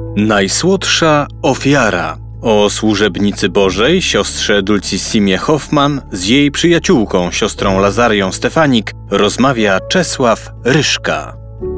Najsłodsza ofiara. O służebnicy Bożej, siostrze Dulcissimie Hoffman, z jej przyjaciółką, siostrą Lazarią Stefanik, rozmawia Czesław Ryszka.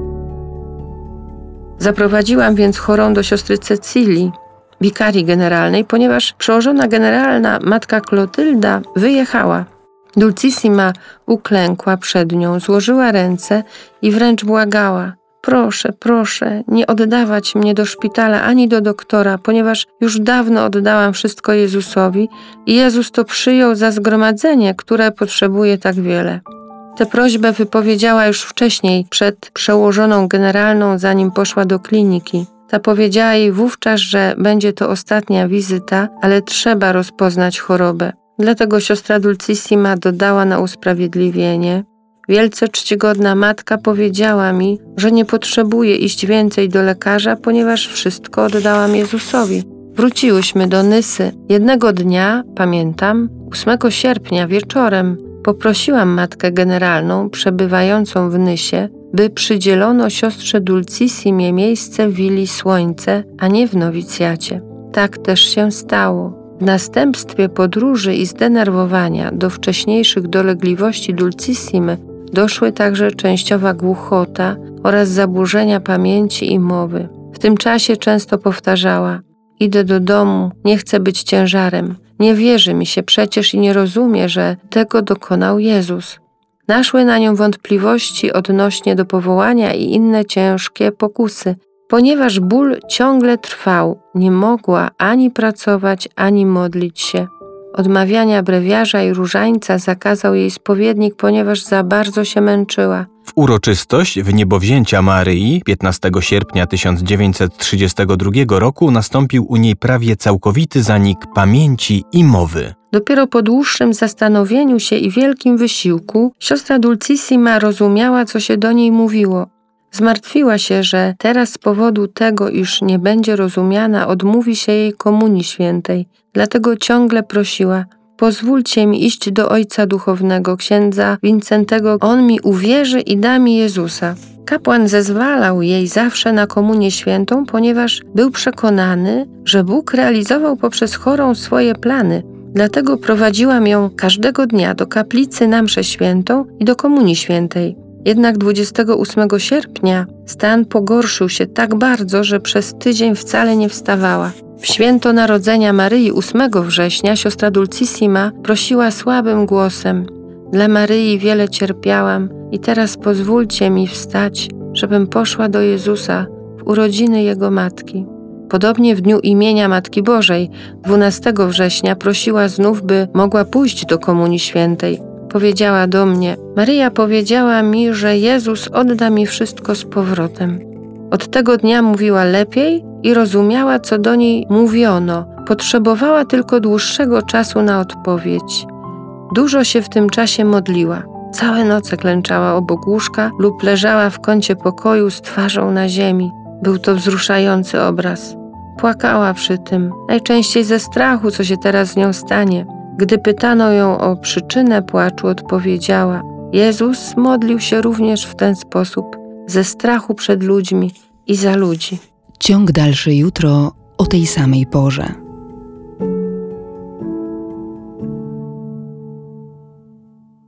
Zaprowadziłam więc chorą do siostry Cecylii, wikarii generalnej, ponieważ przełożona generalna matka Klotylda wyjechała. Dulcissima uklękła przed nią, złożyła ręce i wręcz błagała: proszę, proszę, nie oddawać mnie do szpitala ani do doktora, ponieważ już dawno oddałam wszystko Jezusowi i Jezus to przyjął za zgromadzenie, które potrzebuje tak wiele. Tę prośbę wypowiedziała już wcześniej przed przełożoną generalną, zanim poszła do kliniki. Ta powiedziała jej wówczas, że będzie to ostatnia wizyta, ale trzeba rozpoznać chorobę. Dlatego siostra Dulcissima dodała na usprawiedliwienie: wielce czcigodna matka powiedziała mi, że nie potrzebuje iść więcej do lekarza, ponieważ wszystko oddałam Jezusowi. Wróciłyśmy do Nysy. Jednego dnia, pamiętam, 8 sierpnia wieczorem, poprosiłam matkę generalną przebywającą w Nysie, by przydzielono siostrze Dulcissimie miejsce w Willi Słońce, a nie w nowicjacie. Tak też się stało. W następstwie podróży i zdenerwowania do wcześniejszych dolegliwości Dulcissimy doszły także częściowa głuchota oraz zaburzenia pamięci i mowy. W tym czasie często powtarzała: idę do domu, nie chcę być ciężarem, nie wierzy mi się przecież i nie rozumie, że tego dokonał Jezus. Naszły na nią wątpliwości odnośnie do powołania i inne ciężkie pokusy. Ponieważ ból ciągle trwał, nie mogła ani pracować, ani modlić się. Odmawiania brewiarza i różańca zakazał jej spowiednik, ponieważ za bardzo się męczyła. W uroczystość wniebowzięcia Maryi 15 sierpnia 1932 roku nastąpił u niej prawie całkowity zanik pamięci i mowy. Dopiero po dłuższym zastanowieniu się i wielkim wysiłku siostra Dulcissima rozumiała, co się do niej mówiło. Zmartwiła się, że teraz z powodu tego, iż nie będzie rozumiana, odmówi się jej komunii świętej. Dlatego ciągle prosiła: pozwólcie mi iść do ojca duchownego, księdza Wincentego, on mi uwierzy i da mi Jezusa. Kapłan zezwalał jej zawsze na komunię świętą, ponieważ był przekonany, że Bóg realizował poprzez chorą swoje plany. Dlatego prowadziłam ją każdego dnia do kaplicy na mszę świętą i do komunii świętej. Jednak 28 sierpnia stan pogorszył się tak bardzo, że przez tydzień wcale nie wstawała. W święto Narodzenia Maryi 8 września siostra Dulcissima prosiła słabym głosem: dla Maryi wiele cierpiałam i teraz pozwólcie mi wstać, żebym poszła do Jezusa w urodziny Jego matki. Podobnie w dniu imienia Matki Bożej 12 września prosiła znów, by mogła pójść do komunii świętej. Powiedziała do mnie: Maryja powiedziała mi, że Jezus odda mi wszystko z powrotem. Od tego dnia mówiła lepiej i rozumiała, co do niej mówiono. Potrzebowała tylko dłuższego czasu na odpowiedź. Dużo się w tym czasie modliła. Całe noce klęczała obok łóżka lub leżała w kącie pokoju z twarzą na ziemi. Był to wzruszający obraz. Płakała przy tym, najczęściej ze strachu, co się teraz z nią stanie. Gdy pytano ją o przyczynę płaczu, odpowiedziała: Jezus modlił się również w ten sposób, ze strachu przed ludźmi i za ludzi. Ciąg dalszy jutro o tej samej porze.